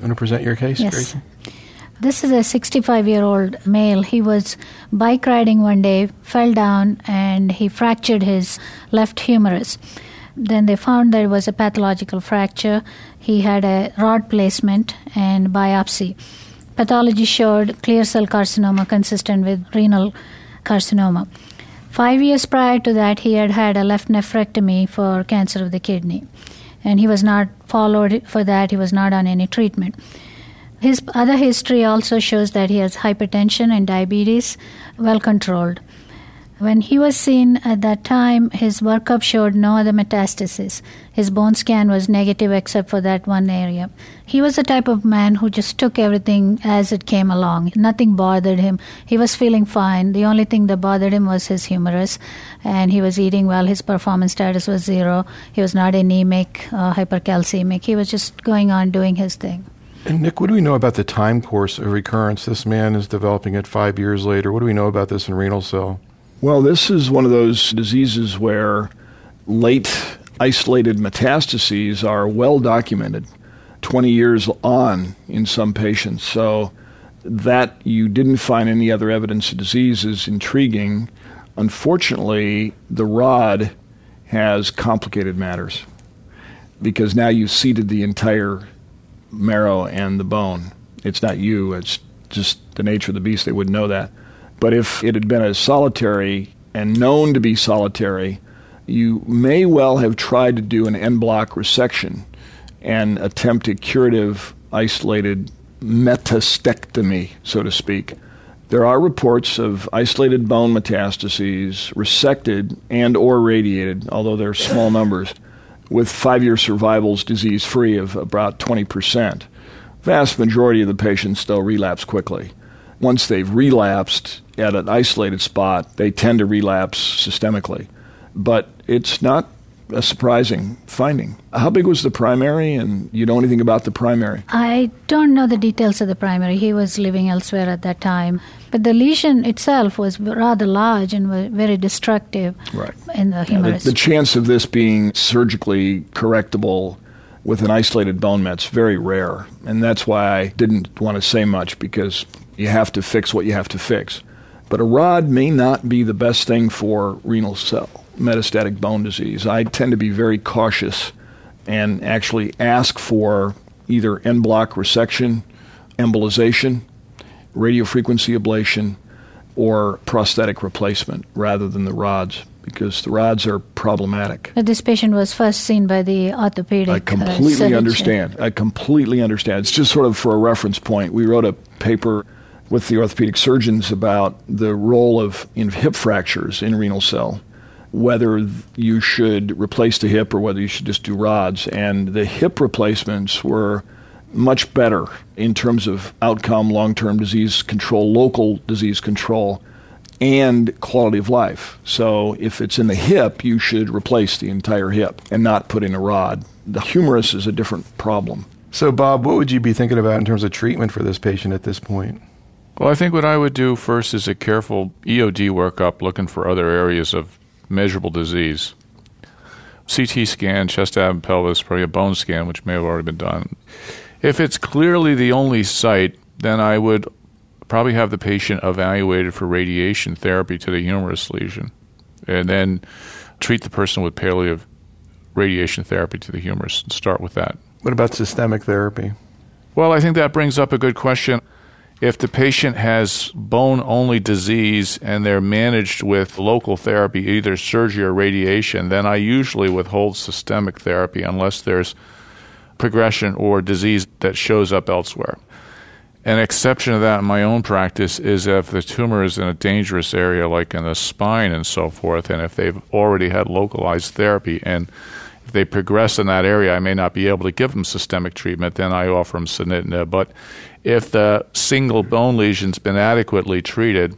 Want to present your case, Yes. Gracie? This is a 65-year-old male. He was bike riding one day, fell down, and he fractured his left humerus. Then they found there was a pathological fracture. He had a rod placement and biopsy. Pathology showed clear cell carcinoma consistent with renal carcinoma. 5 years prior to that, he had had a left nephrectomy for cancer of the kidney. And he was not followed for that. He was not on any treatment. His other history also shows that he has hypertension and diabetes, well controlled. When he was seen at that time, his workup showed no other metastasis. His bone scan was negative except for that one area. He was the type of man who just took everything as it came along. Nothing bothered him. He was feeling fine. The only thing that bothered him was his humerus, and he was eating well. His performance status was 0. He was not anemic, hypercalcemic. He was just going on doing his thing. And Nick, what do we know about the time course of recurrence? This man is developing it 5 years later. What do we know about this in renal cell? Well, this is one of those diseases where late isolated metastases are well documented, 20 years on in some patients. So that you didn't find any other evidence of disease is intriguing. Unfortunately, the rod has complicated matters because now you've seeded the entire marrow and the bone. It's not you, it's just the nature of the beast. They wouldn't know that. But if it had been a solitary and known to be solitary, you may well have tried to do an en bloc resection and attempt a curative, isolated metastectomy, so to speak. There are reports of isolated bone metastases resected and or radiated, although they're small numbers, with 5-year survivals disease-free of about 20%. Vast majority of the patients still relapse quickly. Once they've relapsed at an isolated spot, they tend to relapse systemically. But it's not a surprising finding. How big was the primary, and you know anything about the primary? I don't know the details of the primary. He was living elsewhere at that time. But the lesion itself was rather large and very destructive in the humerus. The chance of this being surgically correctable with an isolated bone met's very rare. And that's why I didn't want to say much, because you have to fix what you have to fix. But a rod may not be the best thing for renal cell metastatic bone disease. I tend to be very cautious and actually ask for either en bloc resection, embolization, radiofrequency ablation, or prosthetic replacement rather than the rods, because the rods are problematic. But this patient was first seen by the orthopedic I completely surgeon. understand. I completely understand. It's just sort of for a reference point. We wrote a paper with the orthopedic surgeons about the role in hip fractures in renal cell, whether you should replace the hip or whether you should just do rods. And the hip replacements were much better in terms of outcome, long-term disease control, local disease control, and quality of life. So if it's in the hip, you should replace the entire hip and not put in a rod. The humerus is a different problem. So, Bob, what would you be thinking about in terms of treatment for this patient at this point? Well, I think what I would do first is a careful EOD workup, looking for other areas of measurable disease. CT scan, chest, abdomen, pelvis, probably a bone scan, which may have already been done. If it's clearly the only site, then I would probably have the patient evaluated for radiation therapy to the humerus lesion, and then treat the person with palliative radiation therapy to the humerus and start with that. What about systemic therapy? Well, I think that brings up a good question. If the patient has bone-only disease and they're managed with local therapy, either surgery or radiation, then I usually withhold systemic therapy unless there's progression or disease that shows up elsewhere. An exception to that in my own practice is if the tumor is in a dangerous area like in the spine and so forth, and if they've already had localized therapy and if they progress in that area, I may not be able to give them systemic treatment, then I offer them sunitinib. But if the single bone lesion's been adequately treated,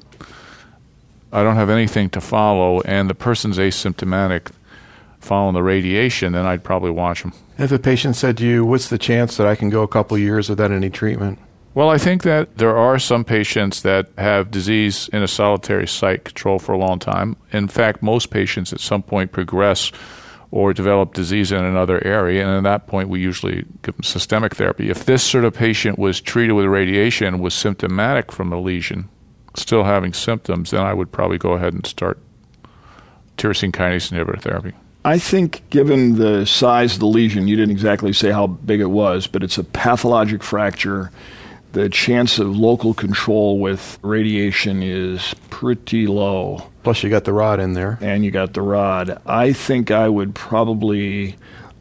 I don't have anything to follow, and the person's asymptomatic following the radiation, then I'd probably watch them. If the patient said to you, what's the chance that I can go a couple years without any treatment? Well, I think that there are some patients that have disease in a solitary site controlled for a long time. In fact, most patients at some point progress or develop disease in another area, and at that point we usually give them systemic therapy. If this sort of patient was treated with radiation, was symptomatic from the lesion, still having symptoms, then I would probably go ahead and start tyrosine kinase inhibitor therapy. I think given the size of the lesion, you didn't exactly say how big it was, but it's a pathologic fracture. The chance of local control with radiation is pretty low. Plus you got the rod in there. And you got the rod. I think I would probably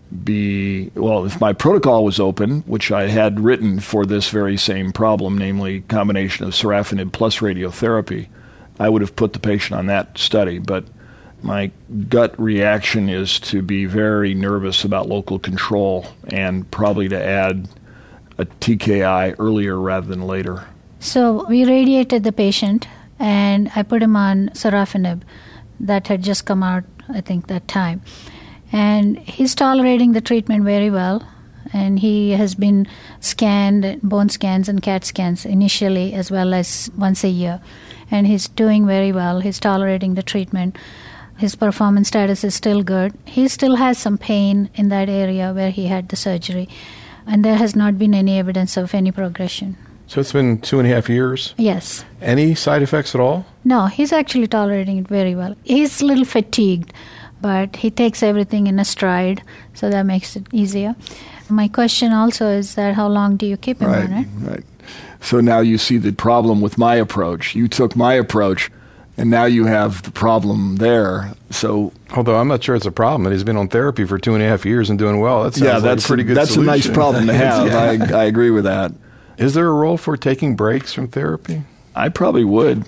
if my protocol was open, which I had written for this very same problem, namely combination of sorafenib plus radiotherapy, I would have put the patient on that study. But my gut reaction is to be very nervous about local control and probably to add a TKI earlier rather than later. So we radiated the patient, and I put him on sorafenib that had just come out, I think, that time. And he's tolerating the treatment very well, and he has been scanned, bone scans and CAT scans initially as well as once a year. And he's doing very well. He's tolerating the treatment. His performance status is still good. He still has some pain in that area where he had the surgery, and there has not been any evidence of any progression. So it's been 2.5 years? Yes. Any side effects at all? No, he's actually tolerating it very well. He's a little fatigued, but he takes everything in a stride, so that makes it easier. My question also is that how long do you keep him on it? Right. So now you see the problem with my approach. You took my approach, and now you have the problem there. So, although I'm not sure it's a problem, and he's been on therapy for 2.5 years and doing well. That sounds like a pretty good solution. That's a nice problem to have. Yeah. I agree with that. Is there a role for taking breaks from therapy? I probably would.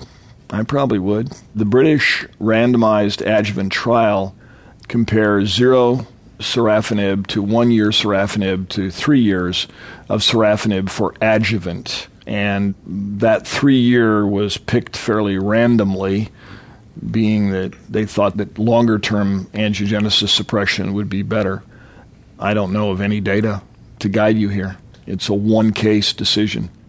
The British randomized adjuvant trial compares 0 sorafenib to 1 year sorafenib to 3 years of sorafenib for adjuvant. And that 3 year was picked fairly randomly, being that they thought that longer-term angiogenesis suppression would be better. I don't know of any data to guide you here. It's a one-case decision.